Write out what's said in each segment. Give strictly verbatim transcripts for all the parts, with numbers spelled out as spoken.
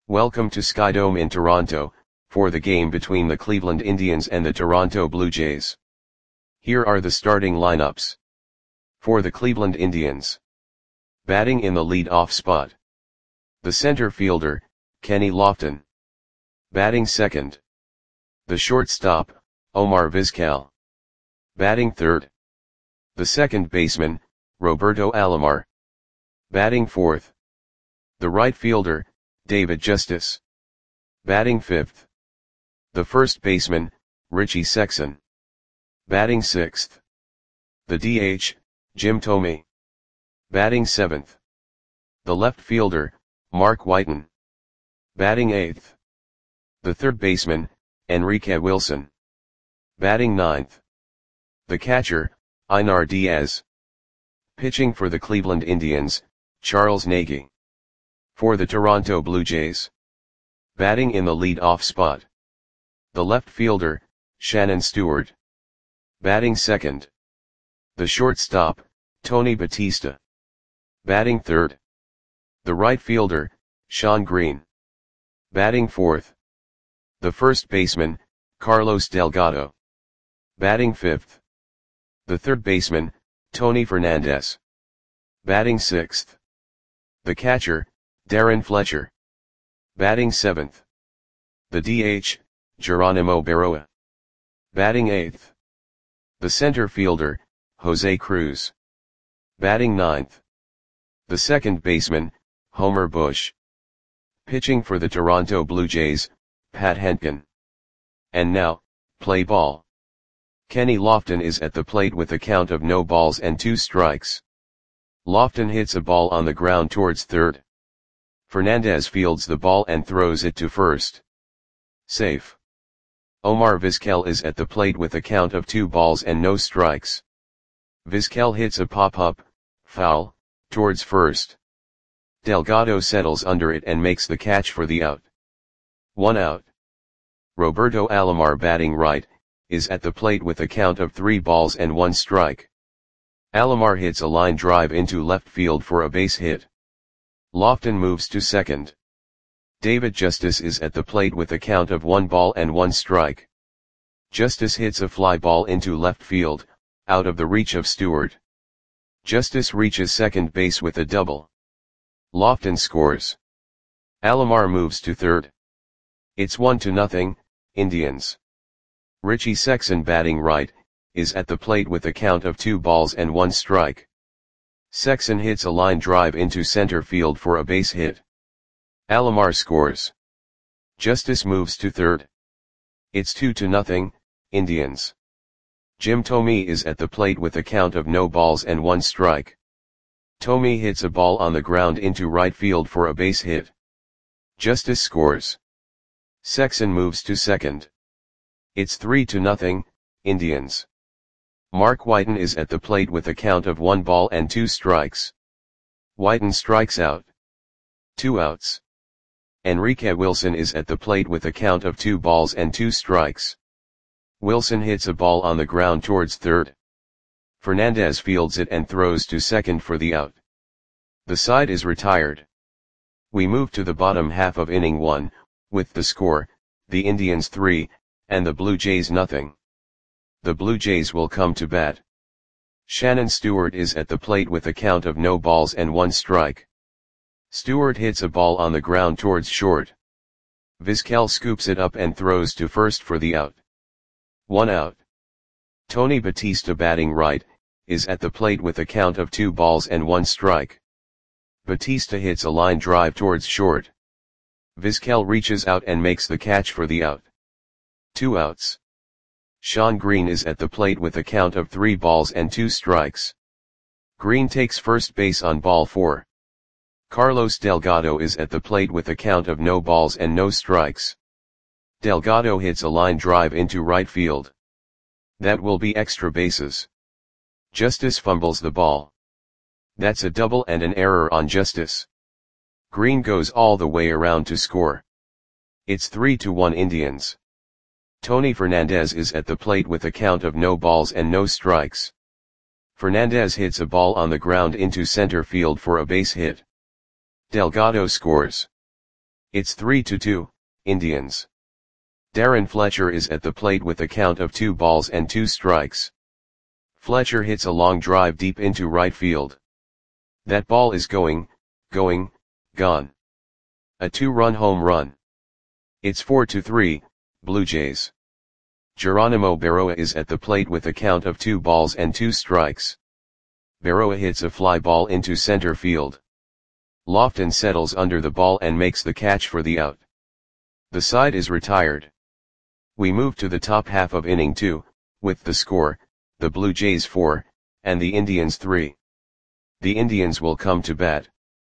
Welcome to Skydome in Toronto, for the game between the Cleveland Indians and the Toronto Blue Jays. Here are the starting lineups. For the Cleveland Indians. Batting in the lead-off spot. The center fielder, Kenny Lofton. Batting second. The shortstop, Omar Vizquel. Batting third. The second baseman, Roberto Alomar. Batting fourth. The right fielder, David Justice. Batting fifth. The first baseman, Richie Sexson. Batting sixth. The D H, Jim Thome. Batting seventh. The left fielder, Mark Whiten. Batting eighth. The third baseman, Enrique Wilson. Batting ninth. The catcher, Einar Diaz. Pitching for the Cleveland Indians, Charles Nagy. For the Toronto Blue Jays. Batting in the lead-off spot. The left fielder, Shannon Stewart. Batting second. The shortstop, Tony Batista. Batting third. The right fielder, Shawn Green. Batting fourth. The first baseman, Carlos Delgado. Batting fifth. The third baseman, Tony Fernandez. Batting sixth. The catcher, Darren Fletcher. Batting seventh. The D H, Geronimo Barroa. Batting eighth. The center fielder, Jose Cruz. Batting ninth. The second baseman, Homer Bush. Pitching for the Toronto Blue Jays, Pat Hentgen. And now, play ball. Kenny Lofton is at the plate with a count of no balls and two strikes. Lofton hits a ball on the ground towards third. Fernandez fields the ball and throws it to first. Safe. Omar Vizquel is at the plate with a count of two balls and no strikes. Vizquel hits a pop-up, foul, towards first. Delgado settles under it and makes the catch for the out. One out. Roberto Alomar, batting right, is at the plate with a count of three balls and one strike. Alomar hits a line drive into left field for a base hit. Lofton moves to second. David Justice is at the plate with a count of one ball and one strike. Justice hits a fly ball into left field, out of the reach of Stewart. Justice reaches second base with a double. Lofton scores. Alomar moves to third. It's one to nothing, Indians. Richie Sexson, batting right, is at the plate with a count of two balls and one strike. Sexson hits a line drive into center field for a base hit. Alomar scores. Justice moves to third. It's two to nothing, Indians. Jim Thome is at the plate with a count of no balls and one strike. Thome hits a ball on the ground into right field for a base hit. Justice scores. Sexson moves to second. It's three to nothing, Indians. Mark Whiten is at the plate with a count of one ball and two strikes. Whiten strikes out. Two outs. Enrique Wilson is at the plate with a count of two balls and two strikes. Wilson hits a ball on the ground towards third. Fernandez fields it and throws to second for the out. The side is retired. We move to the bottom half of inning one, with the score, the Indians three, and the Blue Jays nothing. The Blue Jays will come to bat. Shannon Stewart is at the plate with a count of no balls and one strike. Stewart hits a ball on the ground towards short. Vizquel scoops it up and throws to first for the out. One out. Tony Batista, batting right, is at the plate with a count of two balls and one strike. Batista hits a line drive towards short. Vizquel reaches out and makes the catch for the out. Two outs. Shawn Green is at the plate with a count of three balls and two strikes. Green takes first base on ball four. Carlos Delgado is at the plate with a count of no balls and no strikes. Delgado hits a line drive into right field. That will be extra bases. Justice fumbles the ball. That's a double and an error on Justice. Green goes all the way around to score. It's three to one Indians. Tony Fernandez is at the plate with a count of no balls and no strikes. Fernandez hits a ball on the ground into center field for a base hit. Delgado scores. It's three to two, Indians. Darren Fletcher is at the plate with a count of two balls and two strikes. Fletcher hits a long drive deep into right field. That ball is going, going, gone. A two-run home run. It's four to three, Blue Jays. Geronimo Berroa is at the plate with a count of two balls and two strikes. Berroa hits a fly ball into center field. Lofton settles under the ball and makes the catch for the out. The side is retired. We move to the top half of inning two, with the score, the Blue Jays four, and the Indians three. The Indians will come to bat.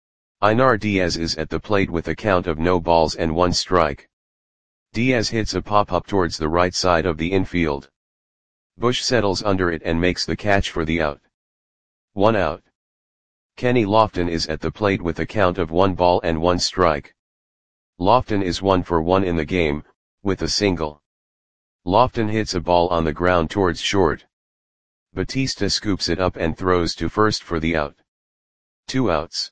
Einar Diaz is at the plate with a count of no balls and one strike. Diaz hits a pop-up towards the right side of the infield. Bush settles under it and makes the catch for the out. One out. Kenny Lofton is at the plate with a count of one ball and one strike. Lofton is one for one in the game, with a single. Lofton hits a ball on the ground towards short. Batista scoops it up and throws to first for the out. Two outs.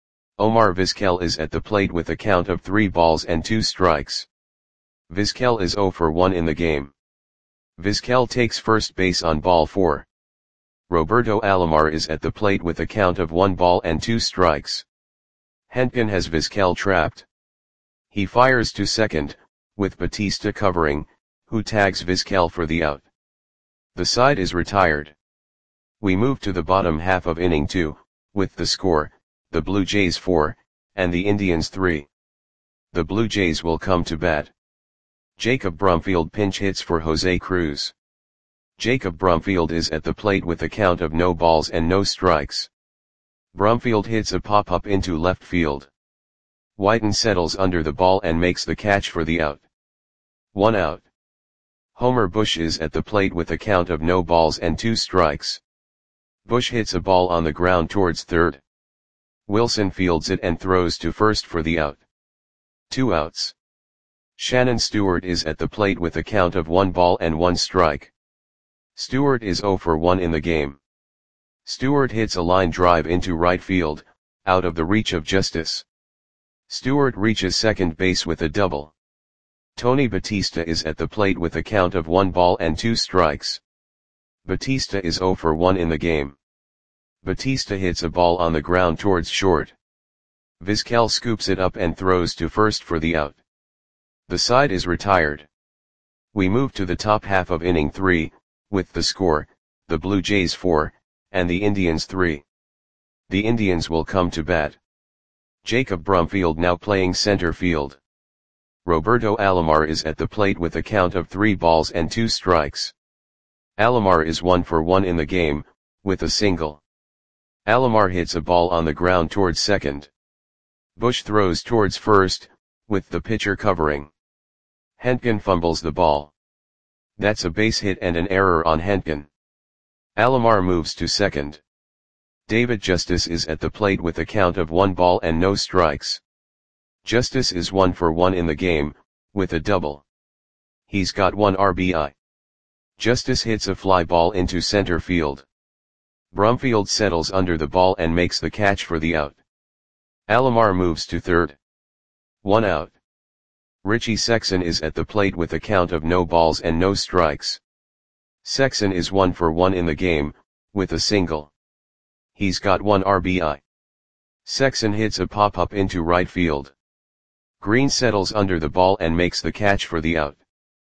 Omar Vizquel is at the plate with a count of three balls and two strikes. Vizquel is zero for one in the game. Vizquel takes first base on ball four. Roberto Alomar is at the plate with a count of one ball and two strikes. Hentgen has Vizquel trapped. He fires to second, with Batista covering, who tags Vizquel for the out. The side is retired. We move to the bottom half of inning two, with the score, the Blue Jays four, and the Indians three. The Blue Jays will come to bat. Jacob Brumfield pinch hits for Jose Cruz. Jacob Brumfield is at the plate with a count of no balls and no strikes. Brumfield hits a pop-up into left field. Whiten settles under the ball and makes the catch for the out. One out. Homer Bush is at the plate with a count of no balls and two strikes. Bush hits a ball on the ground towards third. Wilson fields it and throws to first for the out. Two outs. Shannon Stewart is at the plate with a count of one ball and one strike. Stewart is zero for one in the game. Stewart hits a line drive into right field, out of the reach of Justice. Stewart reaches second base with a double. Tony Batista is at the plate with a count of one ball and two strikes. Batista is zero for one in the game. Batista hits a ball on the ground towards short. Vizquel scoops it up and throws to first for the out. The side is retired. We move to the top half of inning three, with the score, the Blue Jays four, and the Indians three. The Indians will come to bat. Jacob Brumfield now playing center field. Roberto Alomar is at the plate with a count of three balls and two strikes. Alomar is one for one in the game, with a single. Alomar hits a ball on the ground towards second. Bush throws towards first, with the pitcher covering. Hentgen fumbles the ball. That's a base hit and an error on Hentgen. Alomar moves to second. David Justice is at the plate with a count of one ball and no strikes. Justice is one for one in the game, with a double. He's got one R B I. Justice hits a fly ball into center field. Brumfield settles under the ball and makes the catch for the out. Alomar moves to third. One out. Richie Sexson is at the plate with a count of no balls and no strikes. Sexson is one for one in the game, with a single. He's got one R B I. Sexson hits a pop-up into right field. Green settles under the ball and makes the catch for the out.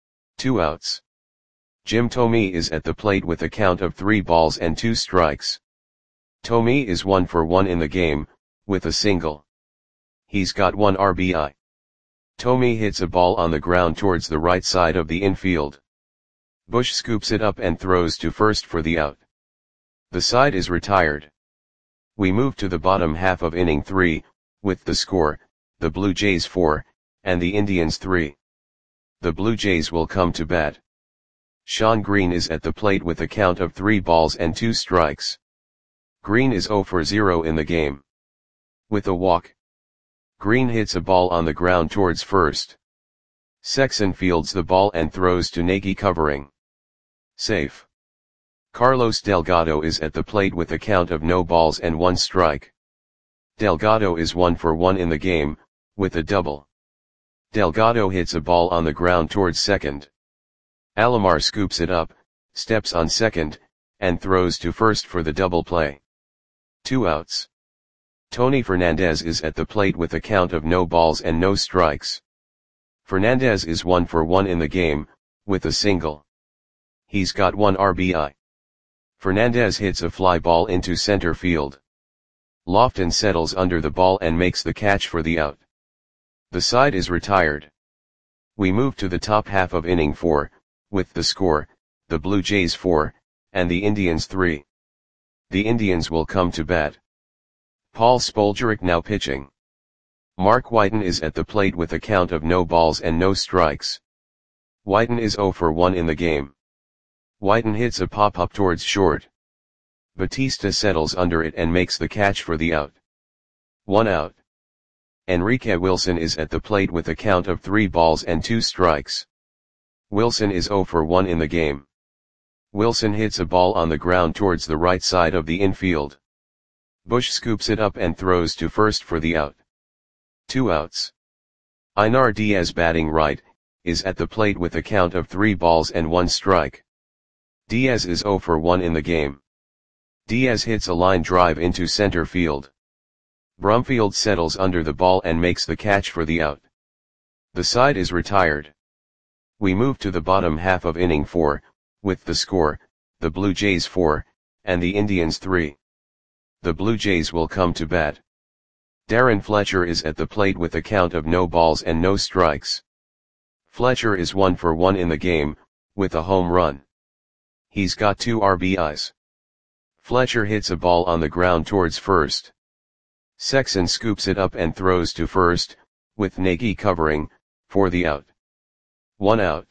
Two outs. Jim Thome is at the plate with a count of three balls and two strikes. Thome is one for one in the game, with a single. He's got one R B I. Thome hits a ball on the ground towards the right side of the infield. Bush scoops it up and throws to first for the out. The side is retired. We move to the bottom half of inning three, with the score, the Blue Jays four, and the Indians three. The Blue Jays will come to bat. Sean Green is at the plate with a count of three balls and two strikes. Green is zero for zero in the game. With a walk. Green hits a ball on the ground towards first. Sexson fields the ball and throws to Nagy covering. Safe. Carlos Delgado is at the plate with a count of no balls and one strike. Delgado is one for one in the game, with a double. Delgado hits a ball on the ground towards second. Alomar scoops it up, steps on second, and throws to first for the double play. Two outs. Tony Fernandez is at the plate with a count of no balls and no strikes. Fernandez is one for one in the game, with a single. He's got one R B I. Fernandez hits a fly ball into center field. Lofton settles under the ball and makes the catch for the out. The side is retired. We move to the top half of inning four, with the score, the Blue Jays four, and the Indians three. The Indians will come to bat. Paul Spoljaric now pitching. Mark Whiten is at the plate with a count of no balls and no strikes. Whiten is zero for one in the game. Whiten hits a pop-up towards short. Batista settles under it and makes the catch for the out. One out. Enrique Wilson is at the plate with a count of three balls and two strikes. Wilson is zero for one in the game. Wilson hits a ball on the ground towards the right side of the infield. Bush scoops it up and throws to first for the out. Two outs. Einar Diaz, batting right, is at the plate with a count of three balls and one strike. Diaz is zero for one in the game. Diaz hits a line drive into center field. Brumfield settles under the ball and makes the catch for the out. The side is retired. We move to the bottom half of inning four, with the score, the Blue Jays four, and the Indians three. The Blue Jays will come to bat. Darren Fletcher is at the plate with a count of no balls and no strikes. Fletcher is one for one in the game, with a home run. He's got two R B Is. Fletcher hits a ball on the ground towards first. Sexson scoops it up and throws to first, with Nagy covering, for the out. One out.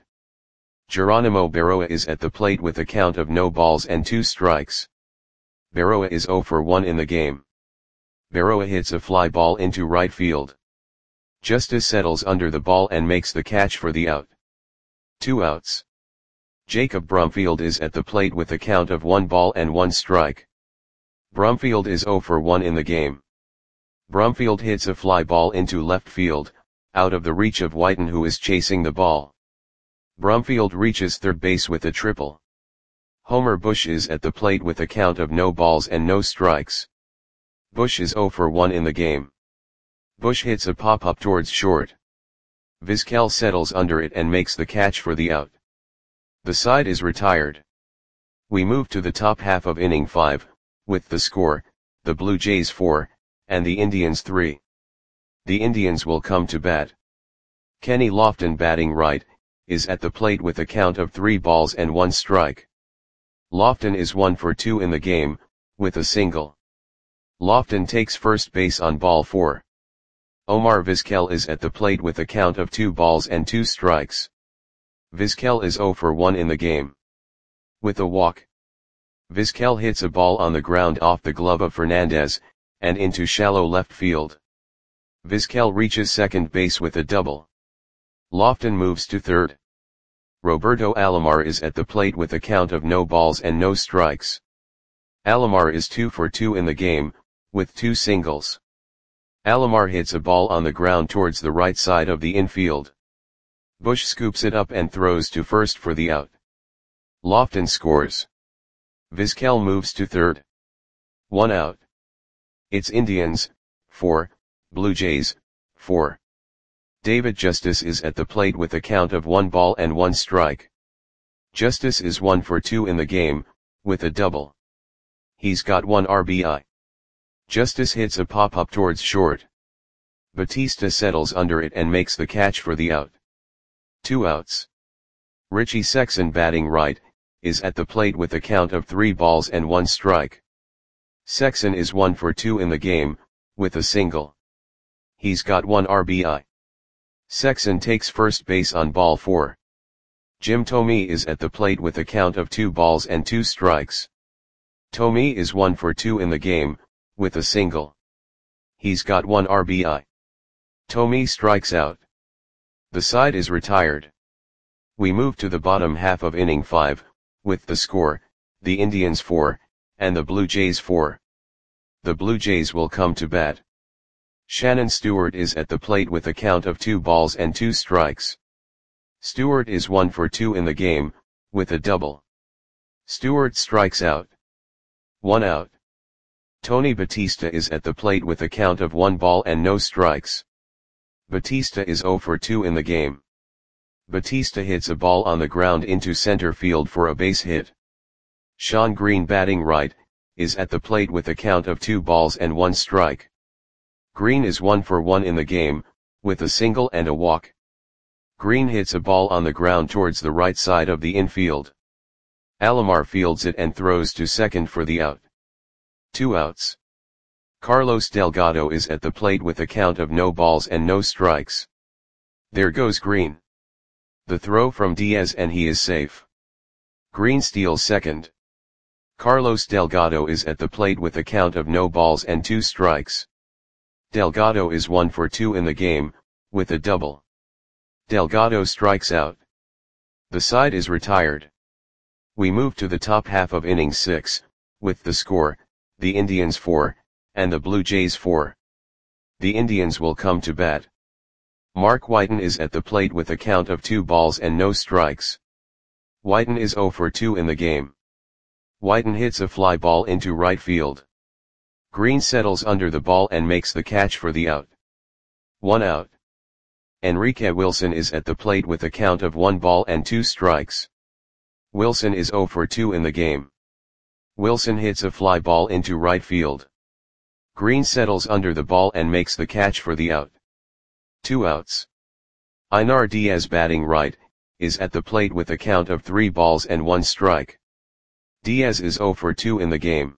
Geronimo Berroa is at the plate with a count of no balls and two strikes. Berroa is zero for one in the game. Berroa hits a fly ball into right field. Justice settles under the ball and makes the catch for the out. Two outs. Jacob Brumfield is at the plate with a count of one ball and one strike. Brumfield is zero for one in the game. Brumfield hits a fly ball into left field, out of the reach of Whiten, who is chasing the ball. Brumfield reaches third base with a triple. Homer Bush is at the plate with a count of no balls and no strikes. Bush is zero for one in the game. Bush hits a pop-up towards short. Vizquel settles under it and makes the catch for the out. The side is retired. We move to the top half of inning five, with the score, the Blue Jays four, and the Indians three. The Indians will come to bat. Kenny Lofton, batting right, is at the plate with a count of three balls and one strike. Lofton is one for two in the game, with a single. Lofton takes first base on ball four. Omar Vizquel is at the plate with a count of two balls and two strikes. Vizquel is zero for one in the game. With a walk. Vizquel hits a ball on the ground off the glove of Fernandez, and into shallow left field. Vizquel reaches second base with a double. Lofton moves to third. Roberto Alomar is at the plate with a count of no balls and no strikes. Alomar is two for two in the game, with two singles. Alomar hits a ball on the ground towards the right side of the infield. Bush scoops it up and throws to first for the out. Lofton scores. Vizquel moves to third. One out. It's Indians, four, Blue Jays, four. David Justice is at the plate with a count of one ball and one strike. Justice is one for two in the game, with a double. He's got one R B I. Justice hits a pop-up towards short. Batista settles under it and makes the catch for the out. Two outs. Richie Sexson, batting right, is at the plate with a count of three balls and one strike. Sexson is one for two in the game, with a single. He's got one R B I. Sexson takes first base on ball four. Jim Thome is at the plate with a count of two balls and two strikes. Thome is one for two in the game, with a single. He's got one R B I. Thome strikes out. The side is retired. We move to the bottom half of inning five, with the score, the Indians four, and the Blue Jays four. The Blue Jays will come to bat. Shannon Stewart is at the plate with a count of two balls and two strikes. Stewart is one for two in the game, with a double. Stewart strikes out. One out. Tony Batista is at the plate with a count of one ball and no strikes. Batista is zero for two in the game. Batista hits a ball on the ground into center field for a base hit. Shawn Green, batting right, is at the plate with a count of two balls and one strike. Green is one for one in the game, with a single and a walk. Green hits a ball on the ground towards the right side of the infield. Alomar fields it and throws to second for the out. Two outs. Carlos Delgado is at the plate with a count of no balls and no strikes. There goes Green. The throw from Diaz and he is safe. Green steals second. Carlos Delgado is at the plate with a count of no balls and two strikes. Delgado is one for two in the game, with a double. Delgado strikes out. The side is retired. We move to the top half of inning six, with the score, the Indians four, and the Blue Jays four. The Indians will come to bat. Mark Whiten is at the plate with a count of two balls and no strikes. Whiten is zero for two in the game. Whiten hits a fly ball into right field. Green settles under the ball and makes the catch for the out. One out. Enrique Wilson is at the plate with a count of one ball and two strikes. Wilson is zero for two in the game. Wilson hits a fly ball into right field. Green settles under the ball and makes the catch for the out. Two outs. Einar Diaz, batting right, is at the plate with a count of three balls and one strike. Diaz is zero for two in the game.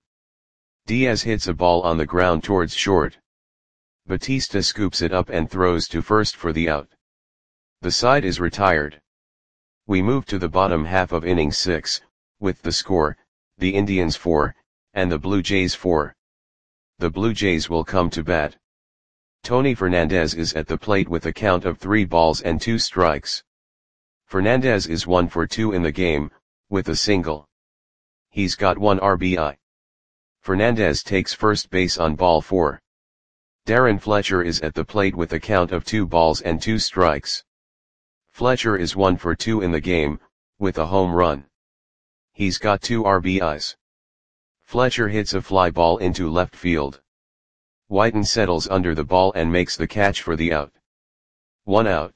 Diaz hits a ball on the ground towards short. Batista scoops it up and throws to first for the out. The side is retired. We move to the bottom half of inning six, with the score, the Indians four, and the Blue Jays four. The Blue Jays will come to bat. Tony Fernandez is at the plate with a count of three balls and two strikes. Fernandez is one for two in the game, with a single. He's got one R B I. Fernandez takes first base on ball four. Darren Fletcher is at the plate with a count of two balls and two strikes. Fletcher is one for two in the game, with a home run. He's got two R B Is. Fletcher hits a fly ball into left field. Whiten settles under the ball and makes the catch for the out. One out.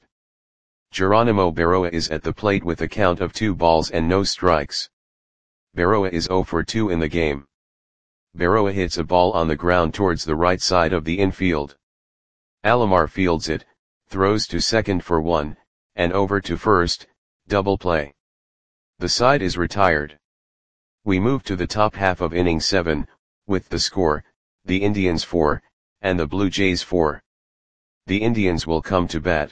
Geronimo Berroa is at the plate with a count of two balls and no strikes. Berroa is zero for two in the game. Berroa hits a ball on the ground towards the right side of the infield. Alomar fields it, throws to second for one, and over to first, double play. The side is retired. We move to the top half of inning seven, with the score, the Indians four, and the Blue Jays four. The Indians will come to bat.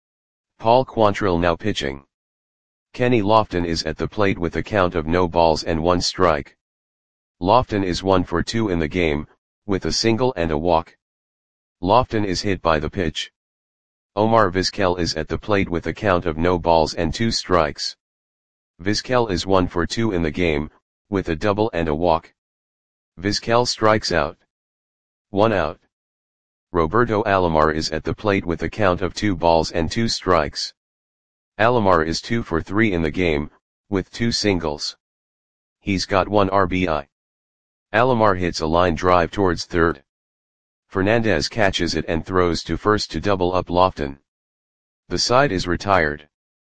Paul Quantrill now pitching. Kenny Lofton is at the plate with a count of no balls and one strike. Lofton is one for two in the game, with a single and a walk. Lofton is hit by the pitch. Omar Vizquel is at the plate with a count of no balls and two strikes. Vizquel is one for two in the game, with a double and a walk. Vizquel strikes out. One out. Roberto Alomar is at the plate with a count of two balls and two strikes. Alomar is two for three in the game, with two singles. He's got one R B I. Alomar hits a line drive towards third. Fernandez catches it and throws to first to double up Lofton. The side is retired.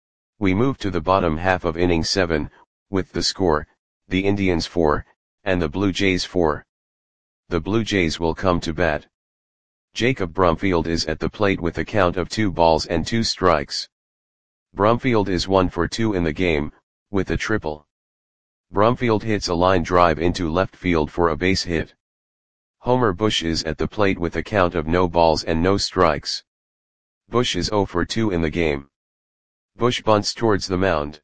We move to the bottom half of inning seven, with the score, the Indians four, and the Blue Jays four. The Blue Jays will come to bat. Jacob Brumfield is at the plate with a count of two balls and two strikes. Brumfield is one for two in the game, with a triple. Brumfield hits a line drive into left field for a base hit. Homer Bush is at the plate with a count of no balls and no strikes. Bush is zero for two in the game. Bush bunts towards the mound.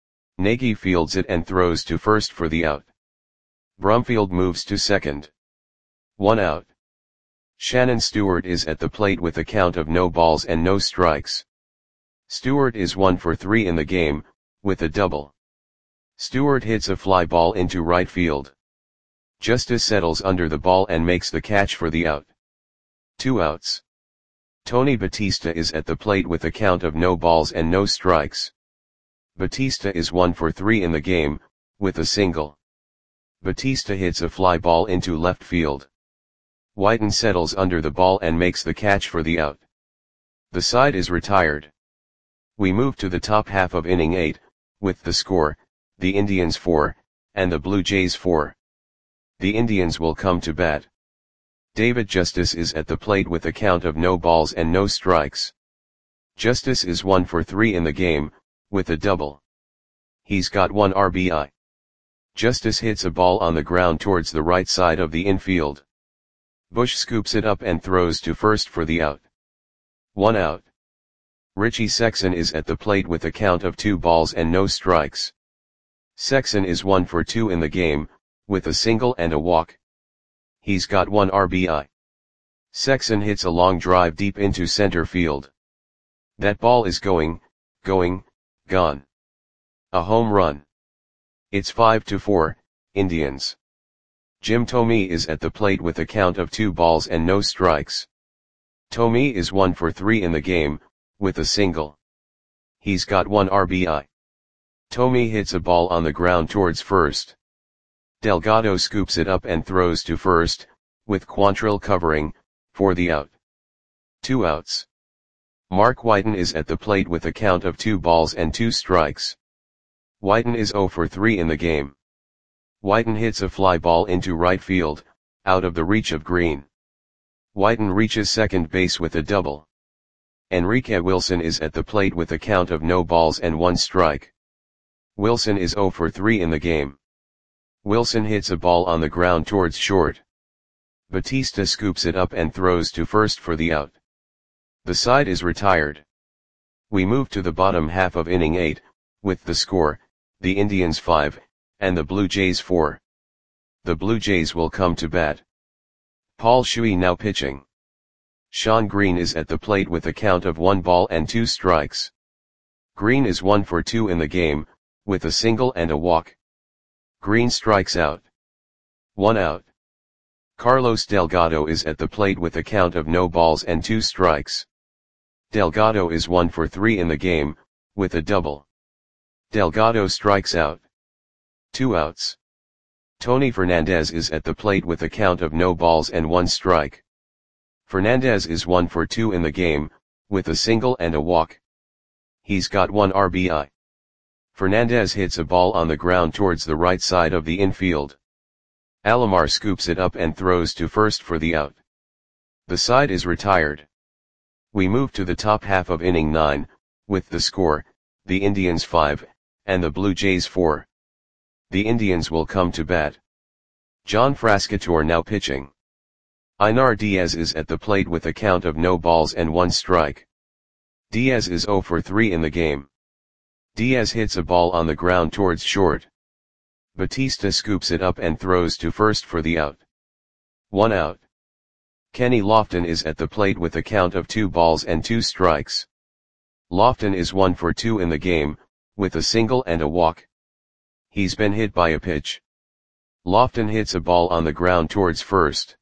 Nagy fields it and throws to first for the out. Brumfield moves to second. One out. Shannon Stewart is at the plate with a count of no balls and no strikes. Stewart is one for three in the game, with a double. Stewart hits a fly ball into right field. Justice settles under the ball and makes the catch for the out. Two outs. Tony Batista is at the plate with a count of no balls and no strikes. Batista is one for three in the game, with a single. Batista hits a fly ball into left field. Whiten settles under the ball and makes the catch for the out. The side is retired. We move to the top half of inning eight, with the score, the Indians four, and the Blue Jays four. The Indians will come to bat. David Justice is at the plate with a count of no balls and no strikes. Justice is one for three in the game, with a double. He's got one R B I. Justice hits a ball on the ground towards the right side of the infield. Bush scoops it up and throws to first for the out. One out. Richie Sexson is at the plate with a count of two balls and no strikes. Sexson is one for two in the game, with a single and a walk. He's got one R B I. Sexson hits a long drive deep into center field. That ball is going, going, gone. A home run. It's five to four, Indians. Jim Thome is at the plate with a count of two balls and no strikes. Thome is one for three in the game, with a single. He's got one R B I. Thome hits a ball on the ground towards first. Delgado scoops it up and throws to first, with Quantrill covering, for the out. Two outs. Mark Whiten is at the plate with a count of two balls and two strikes. Whiten is zero for three in the game. Whiten hits a fly ball into right field, out of the reach of Green. Whiten reaches second base with a double. Enrique Wilson is at the plate with a count of no balls and one strike. Wilson is zero for three in the game. Wilson hits a ball on the ground towards short. Batista scoops it up and throws to first for the out. The side is retired. We move to the bottom half of inning eight, with the score, the Indians five, and the Blue Jays four. The Blue Jays will come to bat. Paul Shuey now pitching. Sean Green is at the plate with a count of one ball and two strikes. Green is one for two in the game, with a single and a walk. Green strikes out. One out. Carlos Delgado is at the plate with a count of no balls and two strikes. Delgado is one for three in the game, with a double. Delgado strikes out. Two outs. Tony Fernandez is at the plate with a count of no balls and one strike. Fernandez is one for two in the game, with a single and a walk. He's got one R B I. Fernandez hits a ball on the ground towards the right side of the infield. Alomar scoops it up and throws to first for the out. The side is retired. We move to the top half of inning nine, with the score, the Indians five, and the Blue Jays four. The Indians will come to bat. John Frascatore now pitching. Einar Diaz is at the plate with a count of no balls and one strike. Diaz is zero for three in the game. Diaz hits a ball on the ground towards short. Batista scoops it up and throws to first for the out. One out. Kenny Lofton is at the plate with a count of two balls and two strikes. Lofton is one for two in the game, with a single and a walk. He's been hit by a pitch. Lofton hits a ball on the ground towards first.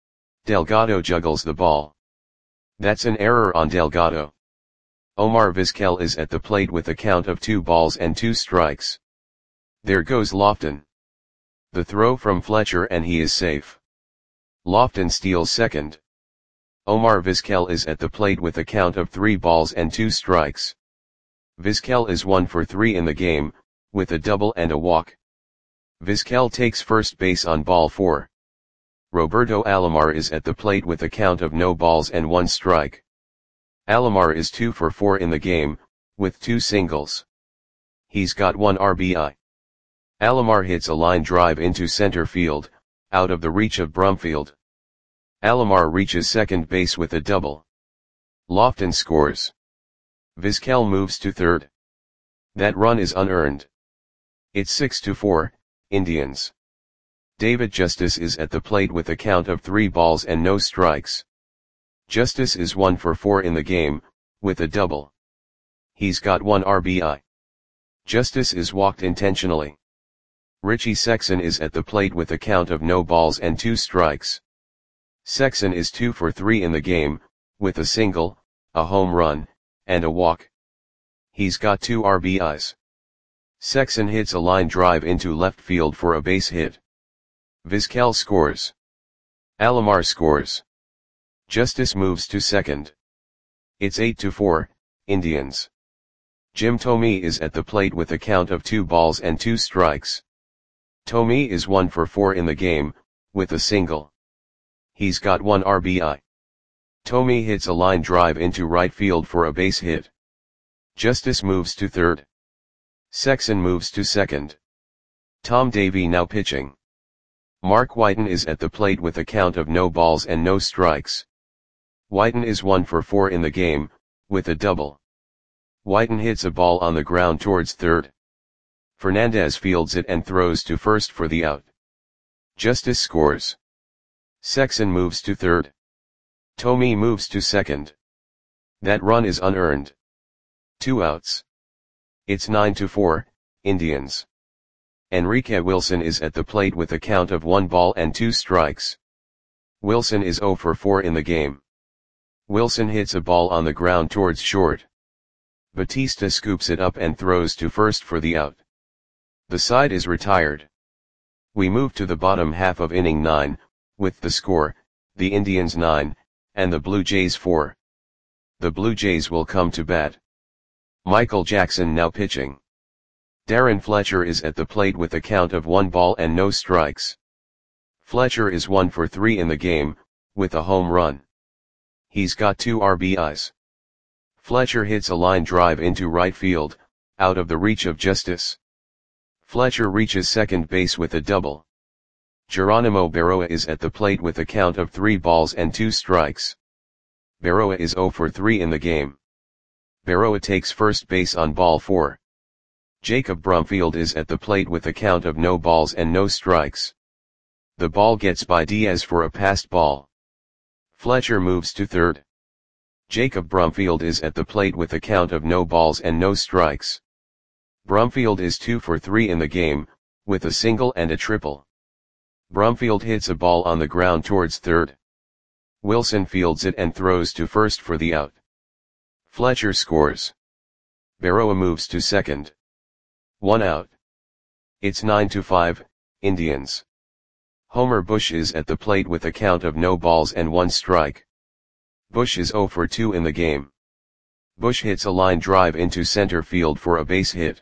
Delgado juggles the ball. That's an error on Delgado. Omar Vizquel is at the plate with a count of two balls and two strikes. There goes Lofton. The throw from Fletcher and he is safe. Lofton steals second. Omar Vizquel is at the plate with a count of three balls and two strikes. Vizquel is one for three in the game, with a double and a walk. Vizquel takes first base on ball four. Roberto Alomar is at the plate with a count of no balls and one strike. Alomar is two for four in the game, with two singles. He's got one R B I. Alomar hits a line drive into center field, out of the reach of Brumfield. Alomar reaches second base with a double. Lofton scores. Vizquel moves to third. That run is unearned. It's six to four, Indians. David Justice is at the plate with a count of three balls and no strikes. Justice is one for four in the game, with a double. He's got one R B I. Justice is walked intentionally. Richie Sexson is at the plate with a count of no balls and two strikes. Sexson is two for three in the game, with a single, a home run, and a walk. He's got two R B Is. Sexson hits a line drive into left field for a base hit. Vizquel scores. Alomar scores. Justice moves to second. It's eight to four, Indians. Jim Thome is at the plate with a count of two balls and two strikes. Thome is one for four in the game, with a single. He's got one R B I. Thome hits a line drive into right field for a base hit. Justice moves to third. Sexson moves to second. Tom Davey now pitching. Mark Whiten is at the plate with a count of no balls and no strikes. Whiten is one for four in the game, with a double. Whiten hits a ball on the ground towards third. Fernandez fields it and throws to first for the out. Justice scores. Sexson moves to third. Thome moves to second. That run is unearned. Two outs. It's nine to four, Indians. Enrique Wilson is at the plate with a count of one ball and two strikes. Wilson is zero for four in the game. Wilson hits a ball on the ground towards short. Batista scoops it up and throws to first for the out. The side is retired. We move to the bottom half of inning nine, with the score, the Indians nine, and the Blue Jays four. The Blue Jays will come to bat. Michael Jackson now pitching. Darren Fletcher is at the plate with a count of one ball and no strikes. Fletcher is one for three in the game, with a home run. He's got two R B Is. Fletcher hits a line drive into right field, out of the reach of Justice. Fletcher reaches second base with a double. Geronimo Berroa is at the plate with a count of three balls and two strikes. Berroa is zero for three in the game. Berroa takes first base on ball four. Jacob Brumfield is at the plate with a count of no balls and no strikes. The ball gets by Diaz for a passed ball. Fletcher moves to third. Jacob Brumfield is at the plate with a count of no balls and no strikes. Brumfield is two for three in the game, with a single and a triple. Brumfield hits a ball on the ground towards third. Wilson fields it and throws to first for the out. Fletcher scores. Berroa moves to second. One out. It's nine to five, Indians. Homer Bush is at the plate with a count of no balls and one strike. Bush is zero for two in the game. Bush hits a line drive into center field for a base hit.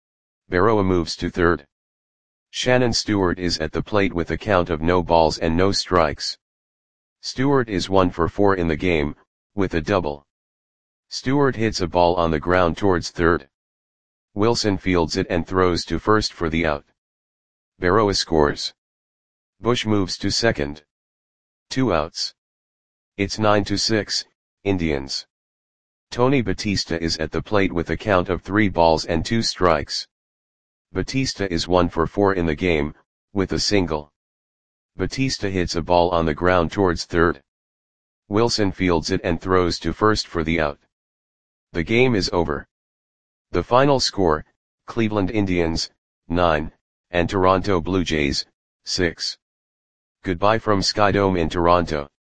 Berroa moves to third. Shannon Stewart is at the plate with a count of no balls and no strikes. Stewart is one for four in the game, with a double. Stewart hits a ball on the ground towards third. Wilson fields it and throws to first for the out. Berroa scores. Bush moves to second. Two outs. It's nine to six, Indians. Tony Batista is at the plate with a count of three balls and two strikes. Batista is one for four in the game, with a single. Batista hits a ball on the ground towards third. Wilson fields it and throws to first for the out. The game is over. The final score, Cleveland Indians, nine, and Toronto Blue Jays, six. Goodbye from Skydome in Toronto.